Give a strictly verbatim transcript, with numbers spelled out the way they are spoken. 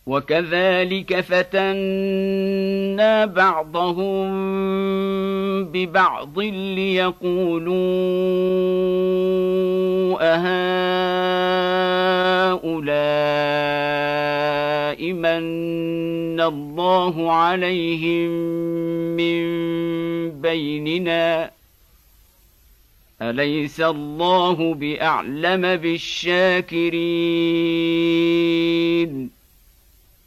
وكذلك فتنا بعضهم ببعض ليقولوا أهؤلاء من الله عليهم من بيننا أليس الله بأعلم بالشاكرين